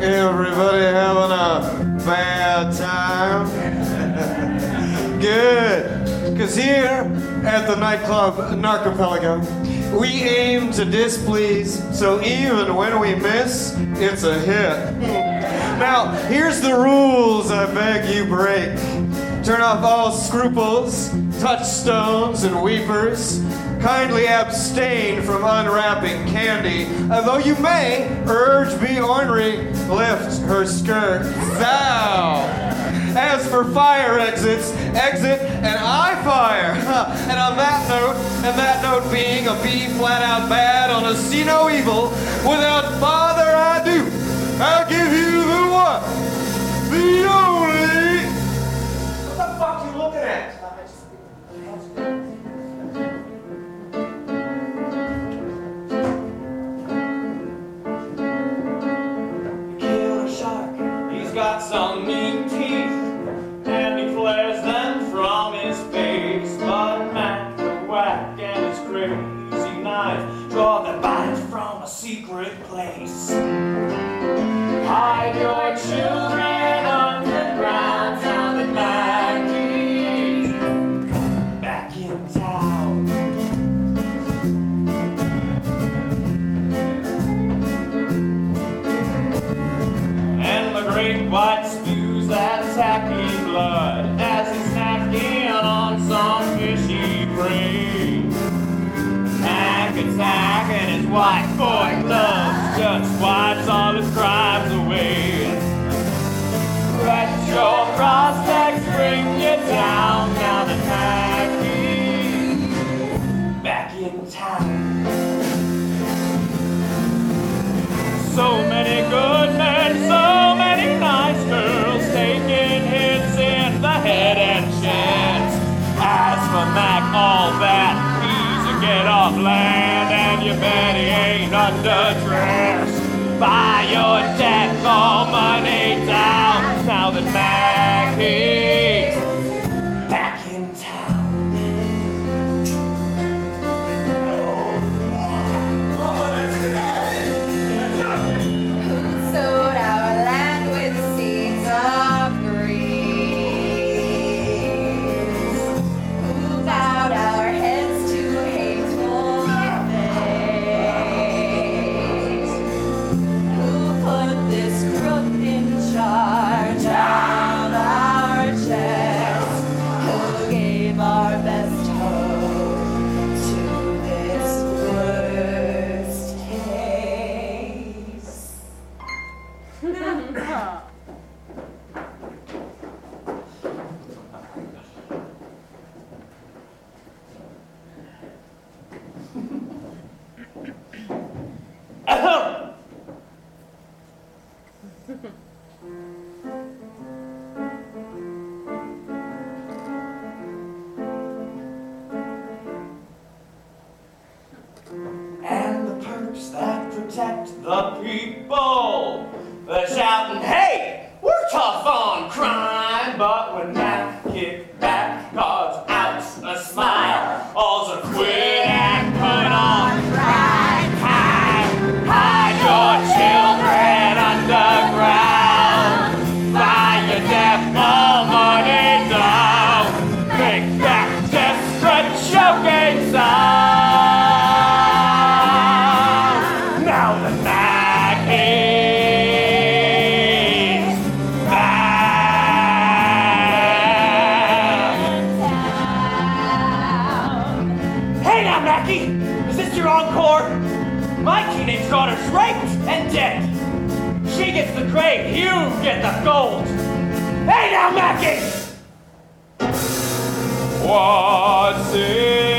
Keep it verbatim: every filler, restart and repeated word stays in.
Everybody having a bad time? Good. Because here at the nightclub Narcopelago, we aim to displease, so even when we miss, it's a hit. Now, here's the rules I beg you break. Turn off all scruples, touchstones, and weepers. Kindly abstain from unwrapping candy, although you may urge be ornery, lift her skirt. Thou. As for fire exits, exit and I fire. And on that note, and that note being a B flat out bad on a see no evil, without bother ado, I'll give you the one, the only. What the fuck you looking at? He's got some mean teeth, and he flares them from his face. But Mac the Whack and his crazy knife draw the bite from a secret place. Hide your children underground, now that Mackie's back in town. Great white spews that tacky blood as he's snacking on some fishy prey. Mac attack and his white boy gloves just wipes all his crimes away. Let your prospects bring you down now that Mackie's back in town. So many good men, so many nice girls, taking hits in the head and chest. As for Mac, all that, he's a get off land, and you bet he ain't underdressed. Buy your debt, all money down, now that Mac is back in town. And the perps that protect the people, they're shouting, hey, we're tough on crime. But when Mac kicked back, God's out a smile, all's a quit and put on right. Hide, hide your children underground. Buy your death, all money down. Make that desperate choking sound. Is this your encore? My teenage daughter's raped and dead. She gets the grave, you get the gold. Hey now, Mackie! What's it?